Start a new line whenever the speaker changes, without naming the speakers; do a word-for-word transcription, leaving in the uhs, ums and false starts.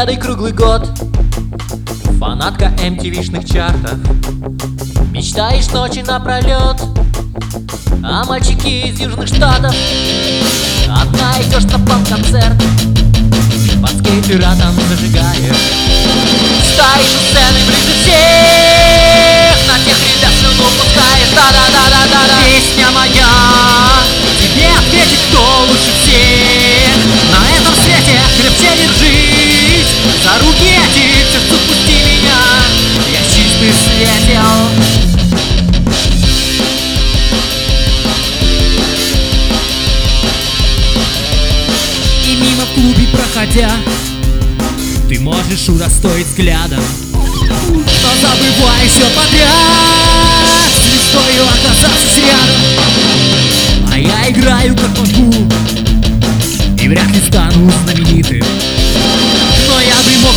победой круглый год. Фанатка эм ти ви-шных чартов. Мечтаешь ночи напролет, а мальчики из южных штатов. Одна идешь на панк-концерт, под скейтератом зажигаешь. Стоишь у сцены ближе всех, на тех ребят слюну пускаешь. Да-да-да-да-да-да. Песня моя тебе ответит, кто лучше всех на этом свете. Крепче держись за руки эти, к сердцу пусти меня, я чистый светил. И мимо в клубе проходя, ты можешь удостоить взглядом, но забывай все подряд, звездою оказавшись рядом. А я играю как могу и вряд ли стану знаменитым, но я бы мог